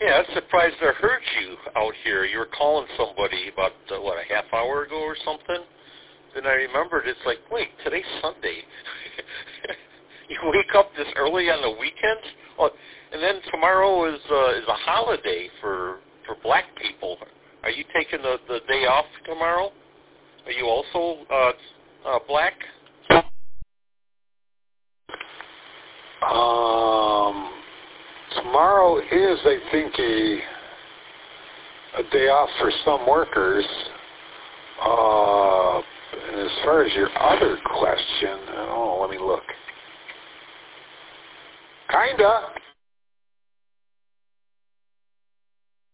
Yeah, I'm surprised I heard you out here. You were calling somebody about, a half hour ago or something? Then I remembered, it's like, wait, today's Sunday. You wake up this early on the weekend? Oh, and then tomorrow is a holiday for black people. Are you taking the day off tomorrow? Are you also black? Tomorrow is, I think, a day off for some workers. And as far as your other question, let me look. Kinda.